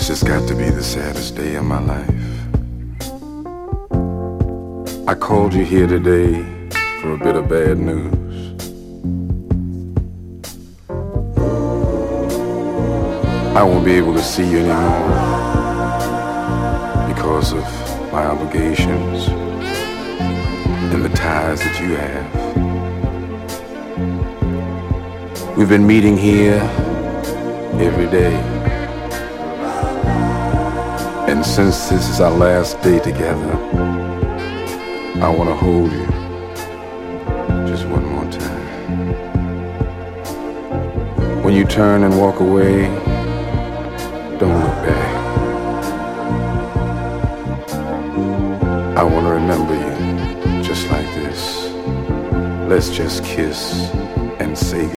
This has got to be the saddest day of my life. I called you here today for a bit of bad news. I won't be able to see you anymore because of my obligations and the ties that you have. We've been meeting here every day. And since this is our last day together, I want to hold you just one more time. When you turn and walk away, don't look back. I want to remember you just like this. Let's just kiss and say